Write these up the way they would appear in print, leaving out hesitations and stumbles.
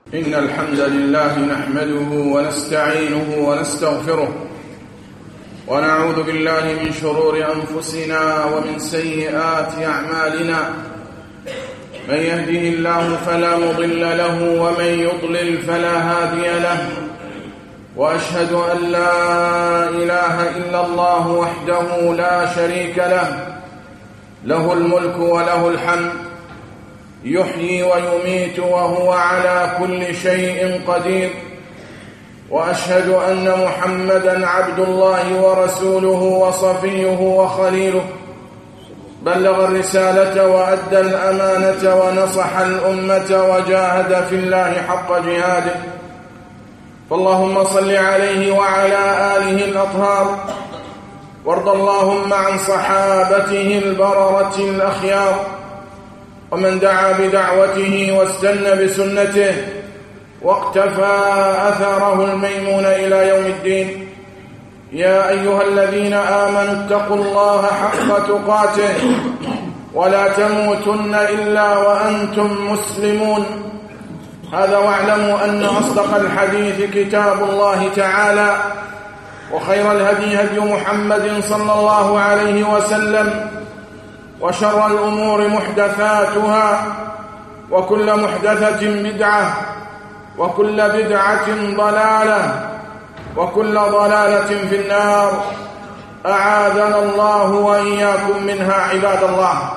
إن الحمد لله نحمده ونستعينه ونستغفره ونعوذ بالله من شرور أنفسنا ومن سيئات أعمالنا. من يهده الله فلا مضل له ومن يضلل فلا هادي له، وأشهد أن لا إله إلا الله وحده لا شريك له، له الملك وله الحمد، يحيي ويميت وهو على كل شيء قدير. وأشهد أن محمدًا عبد الله ورسوله وصفيه وخليله، بلغ الرسالة وأدى الأمانة ونصح الأمة وجاهد في الله حق جهاده. فاللهم صل عليه وعلى آله الأطهار، وارض اللهم عن صحابته البررة الأخيار، ومن دعا بدعوته واستنى بسنته واقتفى أثره الميمون إلى يوم الدين. يا أيها الذين آمنوا اتقوا الله حق تقاته ولا تموتن إلا وأنتم مسلمون. هذا واعلموا أن أصدق الحديث كتاب الله تعالى، وخير الهدي هدي محمد صلى الله عليه وسلم، وشر الأمور محدثاتها، وكل محدثة بدعة، وكل بدعة ضلالة، وكل ضلالة في النار. أعاذنا الله وإياكم منها عباد الله.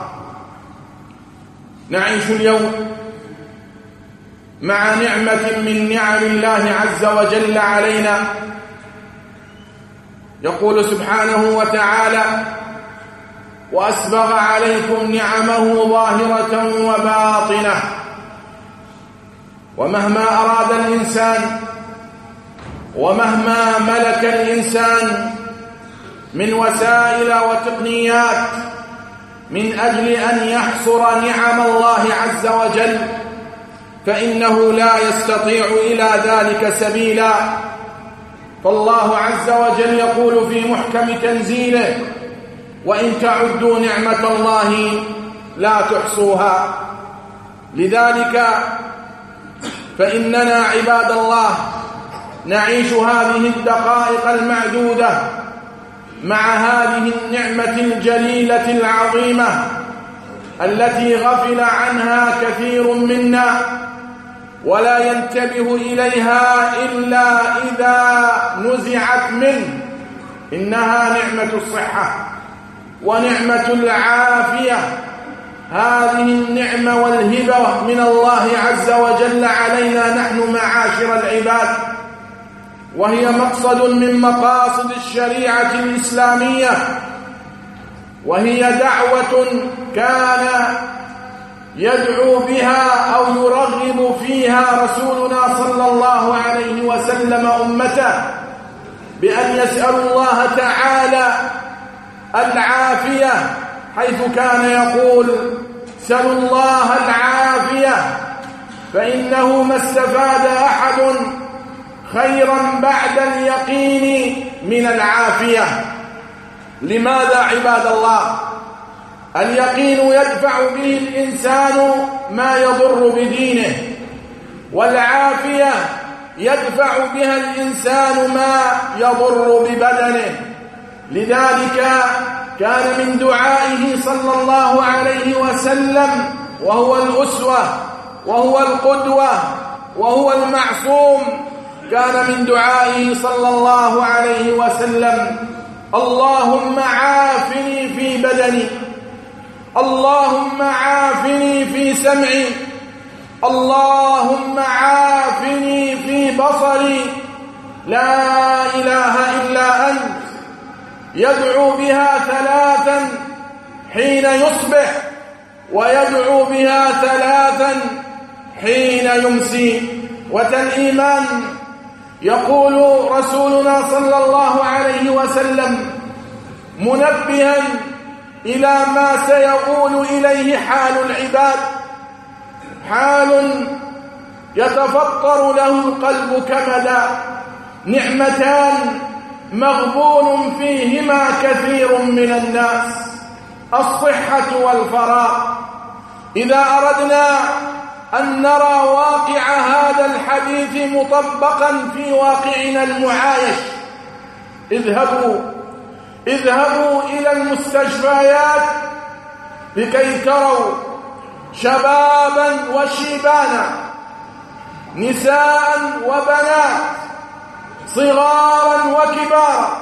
نعيش اليوم مع نعمة من نعم الله عز وجل علينا. يقول سبحانه وتعالى: وأسبغ عليكم نعمه ظاهرة وباطنة. ومهما أراد الإنسان ومهما ملك الإنسان من وسائل وتقنيات من أجل أن يحصر نعم الله عز وجل، فإنه لا يستطيع إلى ذلك سبيلا. فالله عز وجل يقول في محكم تنزيله: وإن تعدوا نعمة الله لا تحصوها. لذلك فإننا عباد الله نعيش هذه الدقائق المعدودة مع هذه النعمة الجليلة العظيمة التي غفل عنها كثير منا ولا ينتبه إليها إلا إذا نزعت منه. إنها نعمة الصحة ونعمة العافية. هذه النعمة والهبة من الله عز وجل علينا نحن معاشر العباد، وهي مقصد من مقاصد الشريعة الإسلامية، وهي دعوة كان يدعو بها أو يرغب فيها رسولنا صلى الله عليه وسلم أمته بأن يسأل الله تعالى العافية، حيث كان يقول: سلوا الله العافية، فإنه ما استفاد أحد خيرا بعد اليقين من العافية. لماذا عباد الله؟ اليقين يدفع به الإنسان ما يضر بدينه، والعافية يدفع بها الإنسان ما يضر ببدنه. لذلك كان من دعائه صلى الله عليه وسلم، وهو الأسوة وهو القدوة وهو المعصوم، كان من دعائه صلى الله عليه وسلم: اللهم عافني في بدني، اللهم عافني في سمعي، اللهم عافني في بصري، لا إله إلا أنت. يدعو بها ثلاثا حين يصبح، ويدعو بها ثلاثا حين يمسي. والإيمان يقول رسولنا صلى الله عليه وسلم منبها إلى ما سيقول إليه حال العباد، حال يتفطر له القلب كمدا، نعمتان مغبون فيهما كثير من الناس: الصحة والفراغ. إذا أردنا أن نرى واقع هذا الحديث مطبقا في واقعنا المعايش. اذهبوا إلى المستشفيات لكي تروا شبابا وشيبانا، نساء وبنات، صغارا وكبارا،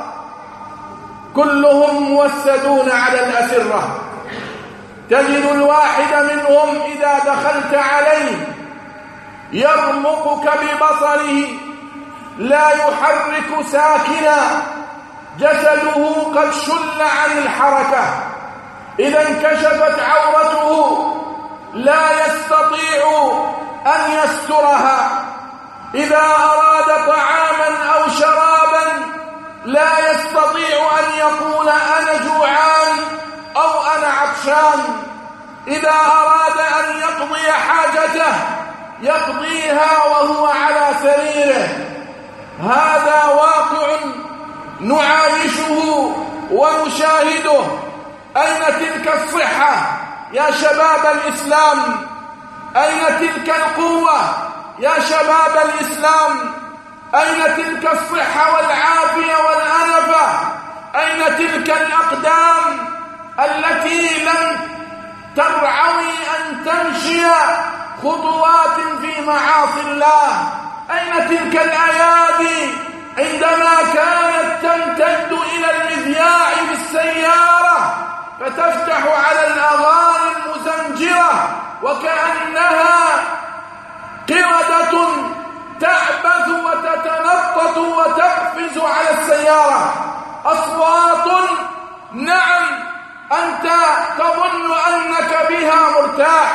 كلهم موسدون على الأسرة. تجد الواحد منهم إذا دخلت عليه يرمقك ببصره، لا يحرك ساكنا، جسده قد شل عن الحركة، إذا انكشفت عورته لا يستطيع أن يسترها، إذا أراد طعاما أو شرابا لا يستطيع أن يقول أنا جوعان أو أنا عطشان، إذا أراد أن يقضي حاجته يقضيها وهو على سريره. هذا واقع نعايشه ونشاهده. أين تلك الصحة يا شباب الإسلام؟ أين تلك القوة يا شباب الإسلام؟ أين تلك الصحة والعافية والأنفة؟ أين تلك الأقدام التي لم ترعوي أن تمشي خطوات في معاصي الله؟ أين تلك الأيادي عندما كانت تمتد إلى المذياع بالسيارة فتفتح على الأغاني المزنجرة وكأنها قردة تعبث وتتنطط وتقفز على السيارة؟ أصوات نعم أنت تظن أنك بها مرتاح،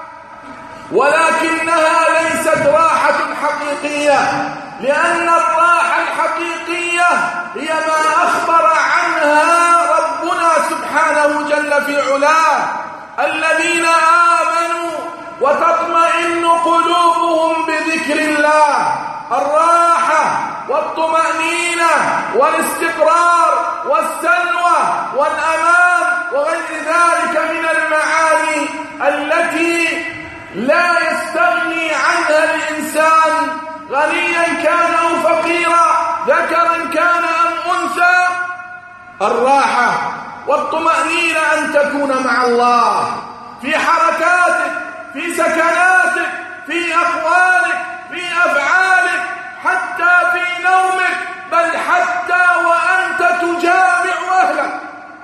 ولكنها ليست راحة حقيقية، لأن الراحة الحقيقية هي ما أخبر عنها ربنا سبحانه جل في علاه: الذين آمنوا وتطمئن قلوبهم بذكر الله. الراحة والطمأنينة والاستقرار والسلوى والأمان وغير ذلك من المعاني التي لا يستغني عنها الإنسان، غنيا كان أو فقيرا، ذكرا كان أم أنثى. الراحة والطمأنينة أن تكون مع الله في حركاتك، في سكناتك، في أقوالك، في أفعالك، حتى في نومك، بل حتى وأنت تجامع أهلك،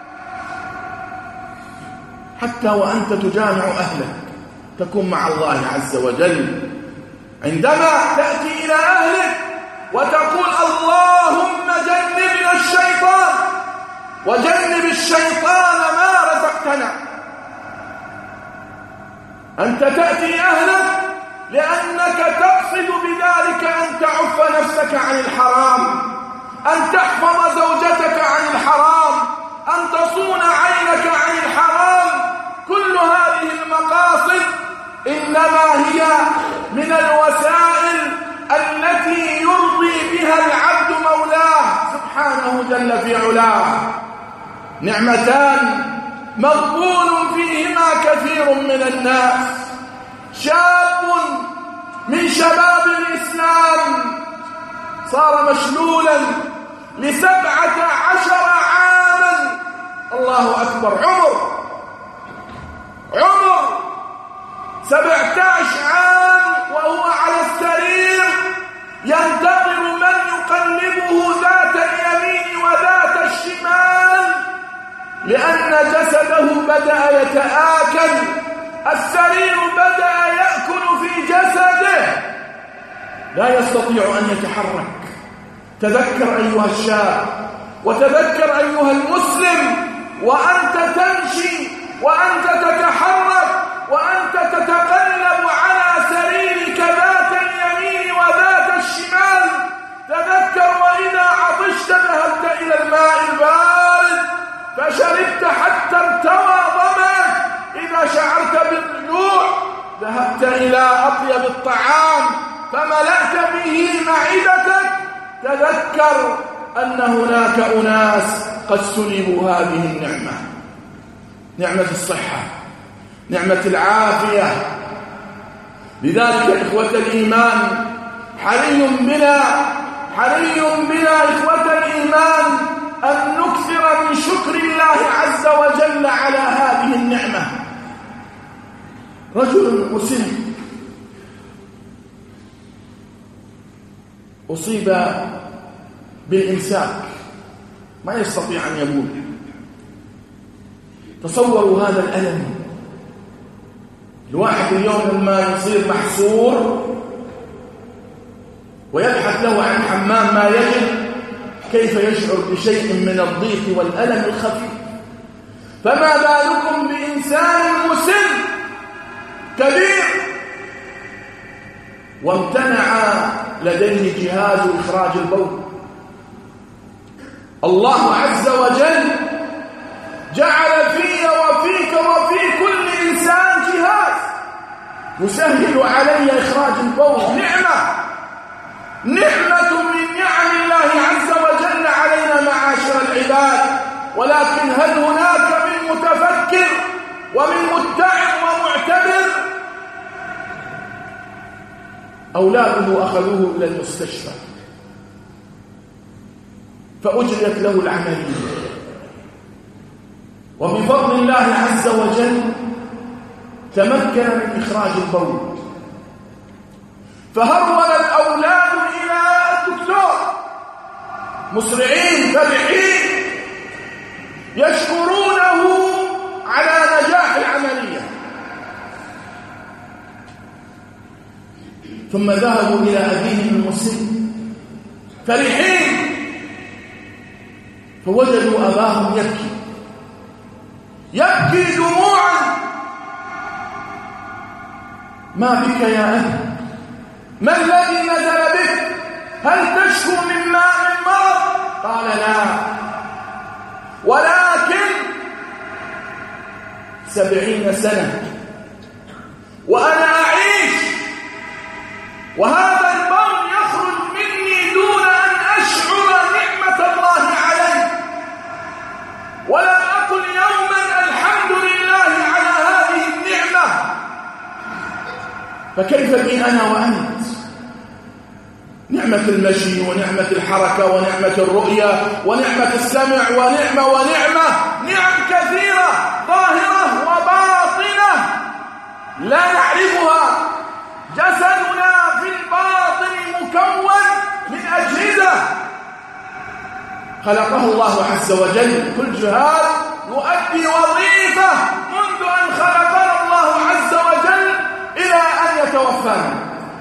حتى وأنت تجامع أهلك تكون مع الله عز وجل. عندما تأتي إلى أهلك وتقول اللهم جنبنا الشيطان وجنب الشيطان ما رزقتنا. أنت تأتي أهلك لأنك تقصد بذلك أن تعف نفسك عن الحرام، أن تحفظ زوجتك عن الحرام، أن تصون عينك عن الحرام. كل هذه المقاصد إنما هي من الوسائل التي يرضي بها العبد مولاه سبحانه جل في علاه. نعمتان مغبون فيهما كثير من الناس: شاب من شباب الإسلام صار مشلولا ل17 عاما، الله أكبر، عمر 17 عام وهو على السرير ينتظر من يقلبه ذات اليمين وذات الشمال، لأن جسده بدأ يتآكل، السرير بدأ يأكل في جسده، لا يستطيع أن يتحرك. تذكر أيها الشاب وتذكر أيها المسلم، وأنت تمشي وأنت تتحرك وأنت تتقلب على سريرك ذات اليمين وذات الشمال، تذكر وإذا عطشت ذهبت إلى الماء البارد فشربت حتى ارتوى ظمأك، إذا شعرت بالجوع ذهبت إلى أطيب الطعام فملأت به معدتك. تذكر أن هناك أناس قد سلبوا هذه النعمة، نعمة الصحة، نعمة العافية، لذلك إخوة الإيمان حري بنا إخوة الإيمان أن نكثر من شكر الله عز وجل على هذه النعمة. رجل مسن أصيب بالإمساك، ما يستطيع أن يبول. تصوروا هذا الألم. الواحد اليوم لما يصير محصور ويبحث له عن حمام ما يجد، كيف يشعر بشيء من الضيق والألم الخفيف، فما بالكم بإنسان مسن كبير وامتنع لديه جهاز إخراج البول. الله عز وجل جعل في وفيك وفي كل إنسان جهاز يسهل علي إخراج البول. نعمة من نعم الله عز وجل علينا معاشر العباد. ولكن هل هناك من متفكر ومن متعظ ومعتبر؟ أولاده أخذوه إلى المستشفى فأجريت له العملية، وبفضل الله عز وجل تمكن من إخراج البول. فهرول الأولاد إلى الدكتور مسرعين فرحين يشكرونه على نجاح العملية. ثم ذهبوا إلى أبيهم المسن فرحين، فوجدوا أباهم يبكي دموعا. ما بك يا أبي؟ ما الذي نزل بك؟ هل تشكو من مرض؟ قال لا، ولكن 70 سنة وأنا أعيش وهذا البول يخرج مني دون أن أشعر نعمة الله علي، ولا أقل يوما الحمد لله على هذه النعمة. فكيف بي أنا وأنت؟ نعمة المشي ونعمة الحركة ونعمة الرؤية ونعمة السمع ونعمة نعم كثيرة ظاهرة وباطنة لا نعرفها. جسدنا في الباطن مكون من أجهزة خلقه الله عز وجل، كل جهاز يؤدي وظيفة منذ أن خلقنا الله عز وجل إلى أن يتوفانا.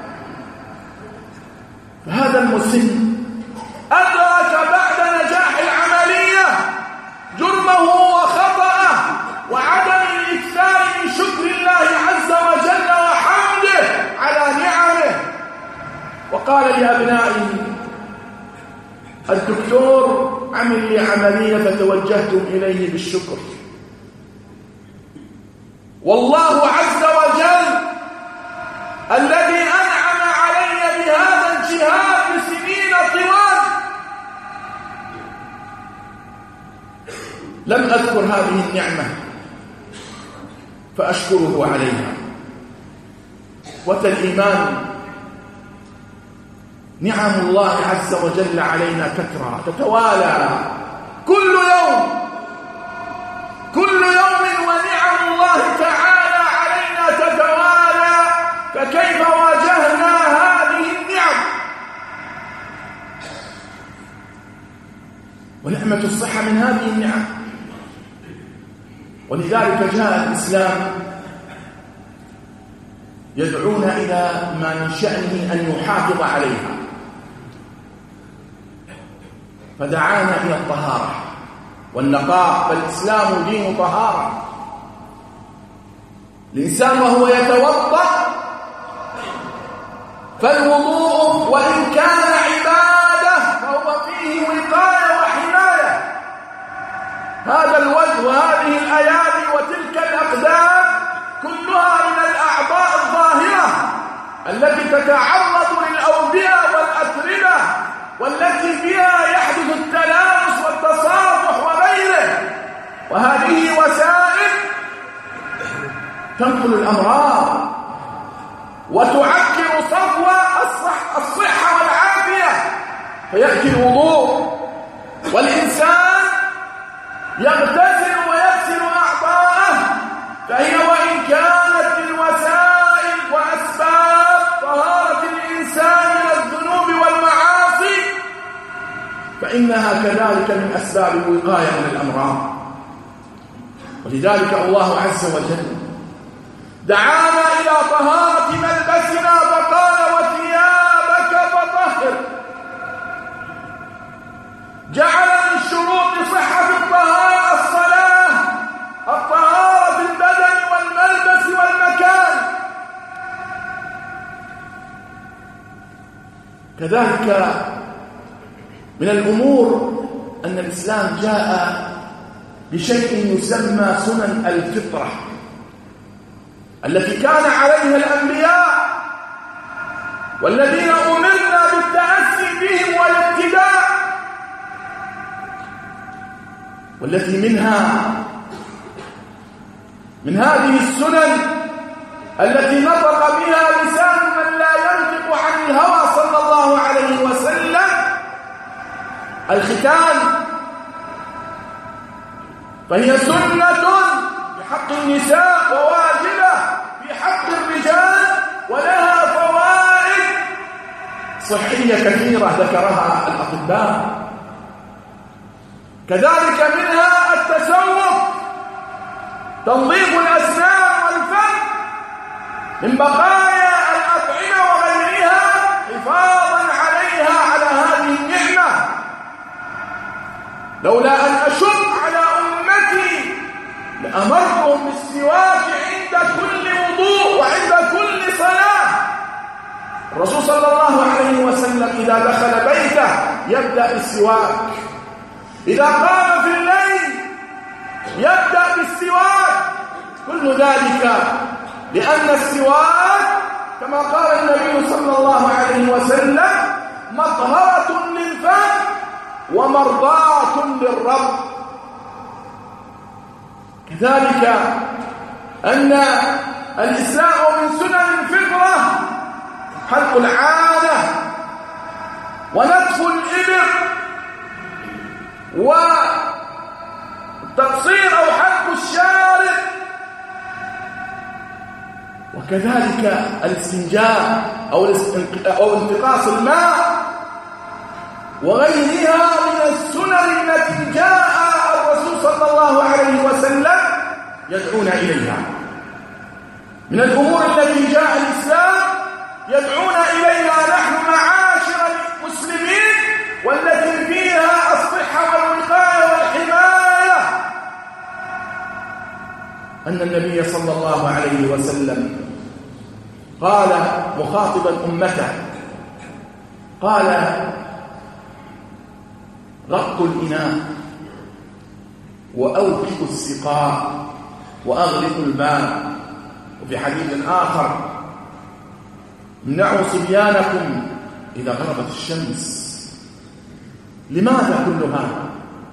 فهذا المسن أدرك بعد نجاح العملية جرمه وخطأه وعدم الإكثار من شكر الله عز وجل وحمده على نعمه، وقال لأبنائه: الدكتور عمل لي عملية فتوجهتم إليه بالشكر. والله عز وجل الذي أنعم علي بهذا الجهاد لسنين طوال لم أذكر هذه النعمة فأشكره عليها. والإيمان نعم الله عز وجل علينا كثرة تتوالى كل يوم ونعم الله تعالى علينا تتوالى. فكيف واجهنا هذه النعم؟ ونعمة الصحة من هذه النعم. ولذلك جاء الإسلام يدعونا إلى ما من شأنه أن يحافظ عليها، فدعانا إلى الطهارة والنقاء، فالإسلام دين طهارة. الإنسان وهو يتوضأ فالوضوء وإن كان عبادة فهو فيه وقاية وحماية. هذا الوجه وهذه الأيادي وتلك الأقدام كلها من الأعضاء الظاهرة التي تتعرض للأوبئة والأتربة، والتي بها يحدث التلامس والتصافح وغيره، وهذه وسائل تنقل الأمراض وتعرض فيأتي الوضوء والإنسان يغتسل ويغسل أعضاءه، فهي وإن كانت من وسائل وأسباب طهارة الإنسان من الذنوب والمعاصي، فإنها كذلك من أسباب الوقاية من الأمراض. ولذلك الله عز وجل دعانا إلى طهارة ملبسنا فقال وثيابك فطهر. جعل من شروط صحة الطهارة الطهارة في البدن والملبس والمكان. كذلك من الأمور أن الإسلام جاء بشيء يسمى سنن الفطرة التي كان عليها الأنبياء والذين أمرنا بالتأسي بهم والاقتداء، والتي من هذه السنن التي نطق بها لسان من لا ينطق عن الهوى صلى الله عليه وسلم الختان، فهي سنة في حق النساء وواجبة في حق الرجال، ولها فوائد صحية كثيرة ذكرها الأطباء. كذلك منها التسوق، تنظيف الأسنان والفم من بقايا الأطعمة وغيرها حفاظا عليها على هذه النعمة. لولا أن أشق على أمتي لأمرهم بالسواك عند كل وضوء وعند كل صلاة. الرسول صلى الله عليه وسلم إذا دخل بيته يبدأ بالسواك، إذا قام في الليل يبدأ بالسواك، كل ذلك لأن السواك كما قال النبي صلى الله عليه وسلم مطهرة للفم ومرضاة للرب. كذلك أن الإسلام من سنن الفطرة حلق العانة ونتف الإبر وتقصير أو حلق الشارب، وكذلك الاستنجاء أو انتقاص الماء وغيرها من السنن التي جاء الرسول صلى الله عليه وسلم يدعونا إليها. من الأمور التي جاء الإسلام يدعونا إليها نحن معاشر المسلمين، والتي فيها الصحة والوقاية والحماية، أن النبي صلى الله عليه وسلم قال مخاطبا أمته، قال غطوا الإناء وأوكئوا السقاء وأغلقوا الباب. وفي حديث آخر امنعوا صبيانكم إذا غربت الشمس. لماذا كل هذا؟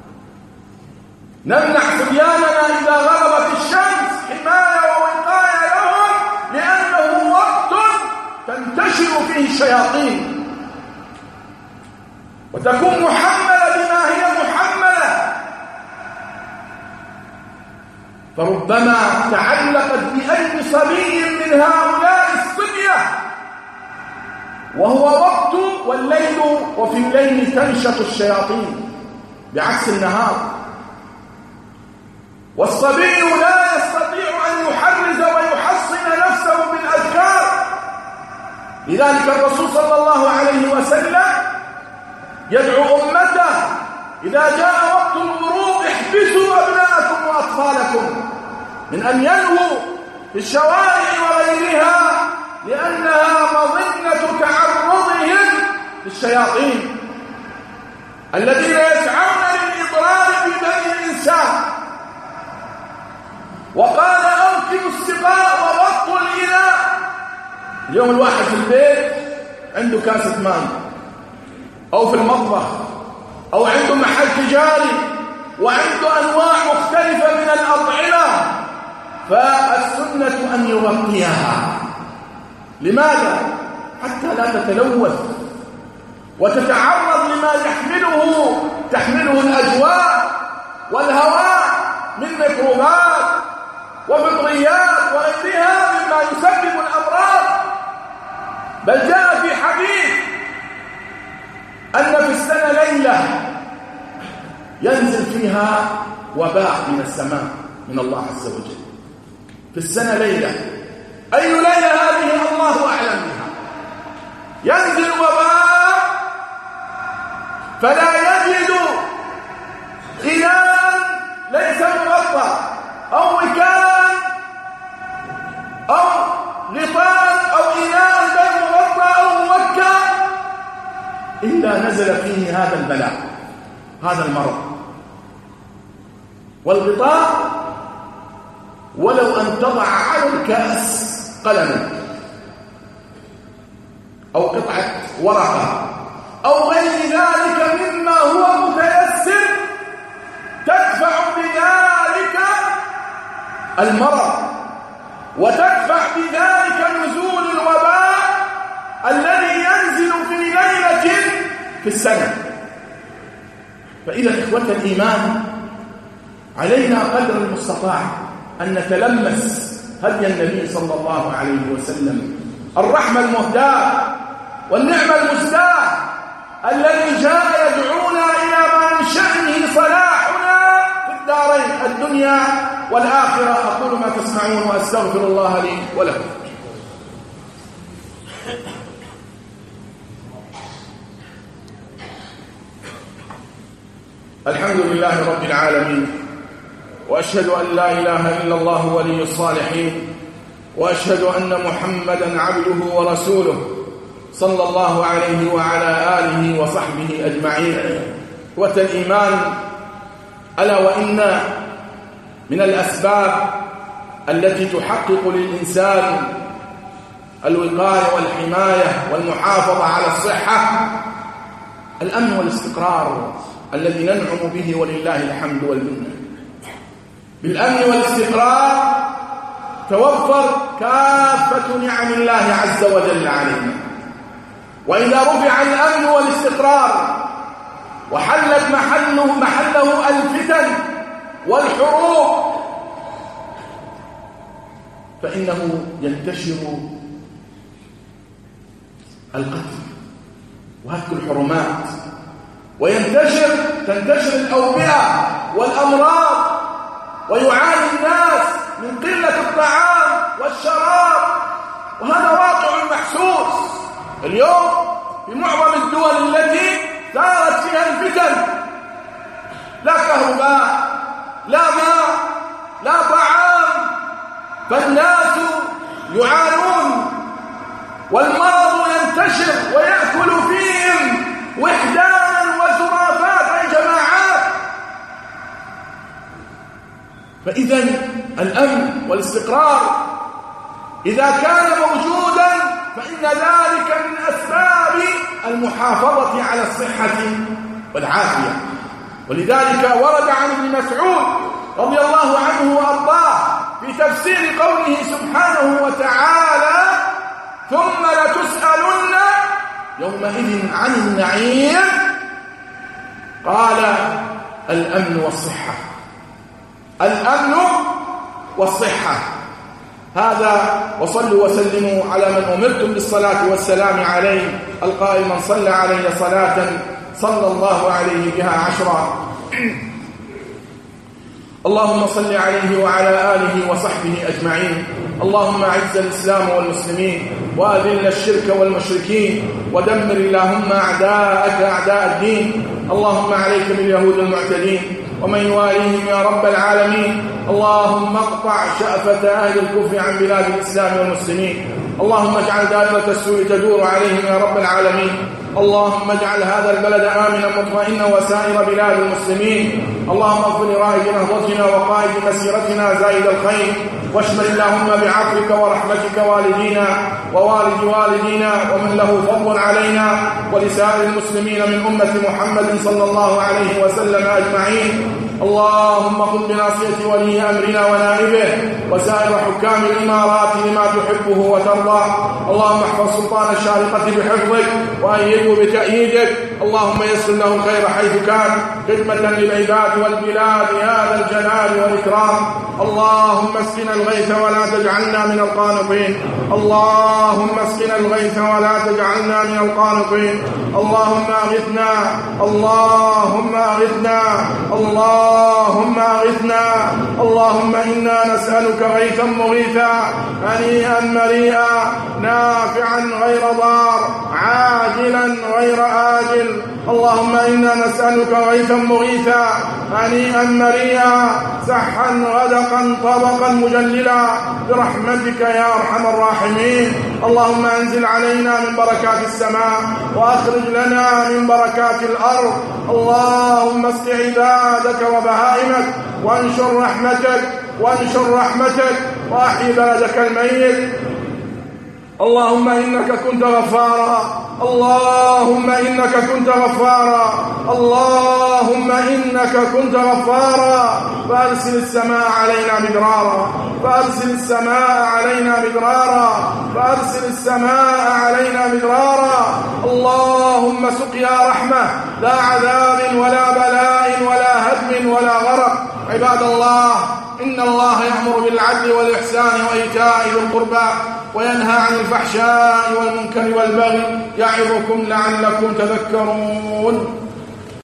نمنع صبياننا إذا غربت الشمس حماية ووقاية لهم، لأنه وقت تنتشر فيه الشياطين وتكون محملة بما هي محملة، فربما تعلقت بأي صبي من هؤلاء الصبية وهو وقت والليل، وفي الليل تنشط الشياطين بعكس النهار، والصبي لا يستطيع أن يحرز ويحصن نفسه بالأذكار. لذلك الرسول صلى الله عليه وسلم يدعو أمته إذا جاء وقت الغروب احبسوا أبناءكم وأطفالكم من أن يلهوا في الشوارع وغيرها، لأنها مظنة تعرضهم للشياطين الذين يسعون للإضرار ببني الإنسان. وقال أوكئوا السقاء وغطوا الإناء. اليوم الواحد في البيت عنده كاسة ماء أو في المطبخ أو عنده محل تجاري وعنده أنواع مختلفة من الأطعمة، فالسنة أن يغطيها. لماذا؟ حتى لا تتلوث وتتعرض بما تحمله الأجواء والهواء من ميكروبات وفطريات وغيرها مما يسبب الأمراض. بل جاء في حديث أن في السنة ليلة ينزل فيها وباء من السماء من الله عز وجل. في السنة ليلة، أي ليلة هذه الله أعلم بها، ينزل وباء فلا يجد إناء ليس مغطى أو مكان أو غطاء أو إناء غير مغطى أو موكى إلا نزل فيه هذا البلاء، هذا المرض. والغطاء ولو أن تضع على الكأس قلما أو قطعة ورقة أو غير ذلك مما هو متيسر تدفع بذلك المرض وتدفع بذلك نزول الوباء الذي ينزل في ليلة في السنة. فإذا إخوة الإيمان علينا قدر المستطاع أن نتلمس هدي النبي صلى الله عليه وسلم، الرحمة المهداة والنعمة المزداة الذي جاء يدعونا إلى ما من شأنه صلاحنا في الدارين الدنيا والآخرة. أقول ما تسمعون وأستغفر الله لي ولكم. الحمد لله رب العالمين، وأشهد أن لا إله إلا الله ولي الصالحين، وأشهد أن محمدًا عبده ورسوله صلى الله عليه وعلى آله وصحبه أجمعين. إخوة الإيمان، ألا وإن من الأسباب التي تحقق للإنسان الوقاية والحماية والمحافظة على الصحة الأمن والاستقرار الذي ننعم به ولله الحمد والمنة. بالأمن والاستقرار توفر كافة نعم الله عز وجل علينا. وإذا رفع الأمن والاستقرار وحلت محله الفتن والحروب فإنه ينتشر القتل وهتك الحرمات، تنتشر الأوبئة والأمراض، ويعاني الناس من قلة الطعام والشراب، وهذا واقع محسوس اليوم في معظم الدول التي ثارت فيها الفتن. لا كهرباء، لا ماء، لا طعام، فالناس يعانون والمرض ينتشر ويأكل فيهم وحدانا وزرافات أي جماعات. فإذا الأمن والاستقرار إذا كان موجودا فإن ذلك من أسباب المحافظة على الصحة والعافية. ولذلك ورد عن ابن مسعود رضي الله عنه وأرضاه في تفسير قوله سبحانه وتعالى: ثم لتسألن يومئذ عن النعيم، قال: الأمن والصحة. الأمن والصحة. هذا وصلوا وسلموا على من أمرتم بالصلاة والسلام عليه، القائل: من صلى علي صلاة صلى الله عليه بها 10. اللهم صل عليه وعلى آله وصحبه أجمعين. اللهم أعز الإسلام والمسلمين وأذل الشرك والمشركين ودمر اللهم أعداءك أعداء الدين. اللهم عليك باليهود المعتدين ومن يواليهم يا رب العالمين. اللهم اقطع شأفة أهل الكفر عن بلاد الإسلام والمسلمين. اللهم اجعل دائرة السوء تدور عليهم يا رب العالمين. اللهم اجعل هذا البلد آمنا مطمئنا وسائر بلاد المسلمين. اللهم اغفر لرائد نهضتنا وقائد مسيرتنا زائد الخير، واشمل اللهم بعفوك ورحمتك والدينا ووالد والدينا ومن له فضل علينا ولسائر المسلمين من أمة محمد صلى الله عليه وسلم أجمعين. اللهم خذ بناصية ولي أمرنا ونائبه وسائر حكام الإمارات لما تحبه وترضى. اللهم احفظ سلطان الشارقة بحفظك وأيده بتأييدك، اللهم يسر له الخير حيث كان خدمة للعباد والبلاد يا ذا الجلال والإكرام. اللهم اسقنا الغيث ولا تجعلنا من القانطين. اللهم اسقنا الغيث ولا تجعلنا من القانطين. اللهم أغثنا اللهم أغثنا اللهم أغثنا. اللهم إنا نسألك غيثا مغيثا هنيئا مريئا نافعا غير ضار عاجلا غير آجل. اللهم إنا نسألك غيثا مغيثا هنيئا مريئا سحا غدقا طبقا مجللا برحمتك يا أرحم الراحمين. اللهم أنزل علينا من بركات السماء وأخرج لنا من بركات الأرض. اللهم اسق عبادك وبهائمك وانشر رحمتك وأحيي بلدك الميت. اللهم إنك كنت غفارا اللهم إنك كنت غفارا اللهم إنك كنت غفارا فأرسل السماء علينا مدرارا فأرسل السماء علينا مدرارا فأرسل السماء علينا مدرارا. اللهم سقيا رحمة لا عذاب ولا بلاء ولا هدم ولا غرق. عباد الله إن الله يأمر بالعدل والإحسان وإيتاء ذي القربى وينهى عن الفحشاء والمنكر والبغي يعظكم لعلكم تذكرون.